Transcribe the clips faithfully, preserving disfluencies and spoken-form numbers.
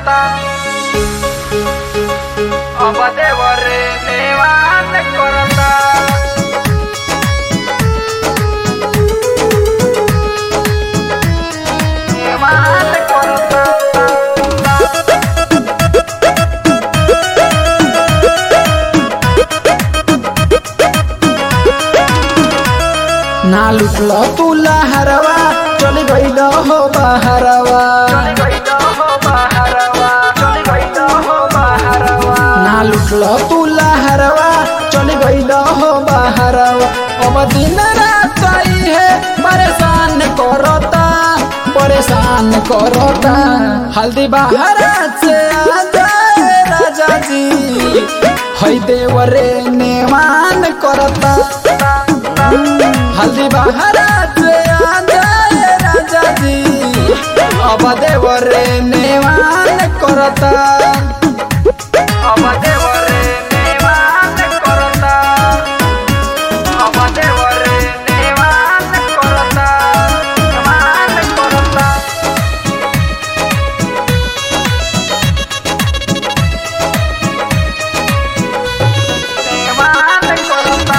करता अब देवरे नेवान करता नेवान करता ना लुटल तू लहरवा चल गईल हो बहरवा ना लुटल तू लहरवा चल गईल हो बहरवा अब दिन रात है परेशान करता परेशान करता हल्दी बहरा से आ जाए राजा जी है देवरे नेवान करता हल्दी बहरा से आ जाए राजा जी अब देवरे नेवान करता अब देवरे नेवान करता अब देवरे नेवान करता नेवान करता नेवान करता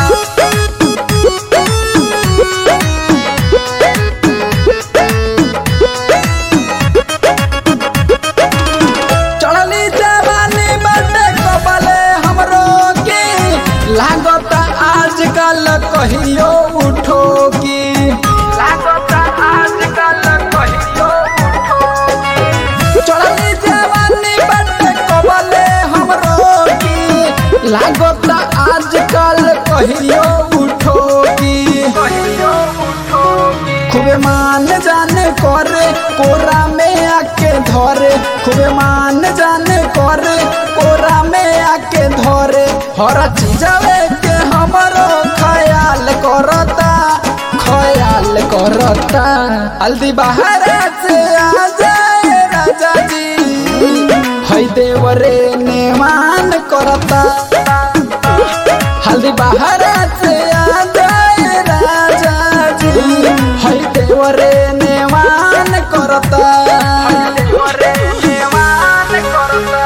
लागता आजकल कहियो उठो की लागता आजकल कहियो उठो की चढ़ली जवानी बटे कबले हमरो की लागता आजकल कहियो उठो की कहियो उठो की खूबे मान जाने करे कोरा में आके धरे खूबे मान जाने करे कोरा में आके धरे हर चीजवे के हमरो ख्याल करता ख्याल करता हल्दी बहरा से आ जाए राजा जी है देवरे नेवान करता हल्दी बहरा से आ जाए राजा जी है देवरे नेवान करता देवरे नेवान करता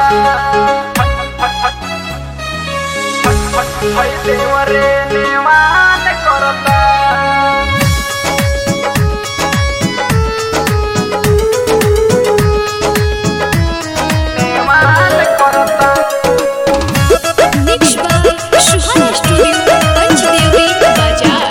है देवरे नेवान करता नेवान करता Mixed by Shuhana Studio, Panchdevi, Bajar.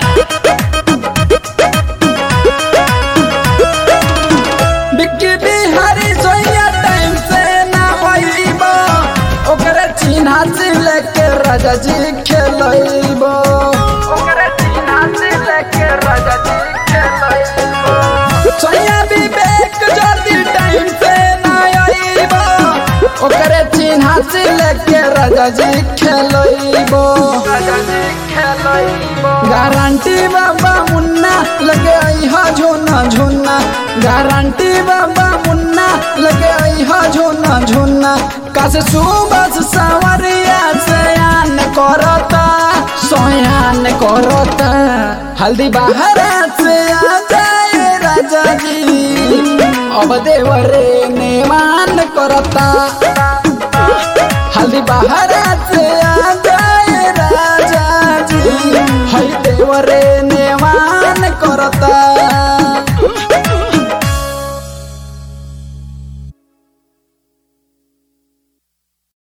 Bikki Bihari सोया टाइम से ना होइबो ओकरे चिन्हा से लेके राजा जी खेलइबो ओकरे चिन्हा से लेके राजा जी खेलइबो सोया विवेक जल्दी टाइम से ना आइबो ओकरे चिन्हा से लेके राजा जी खेलइबो राजा जी खेलइबो गारंटी बाबा मुन्ना लगे आइहा झोना झोना गारंटी बाबा मुन्ना लगे आइहा झोना झोना कासे सुबह सवरिया सयान करता सोयान करता हल्दी बहरा से आ जाए राजा जी अब देवरे नेवान करता हल्दी बहरा से आ जाए राजा जी है देवरे नेवान करता।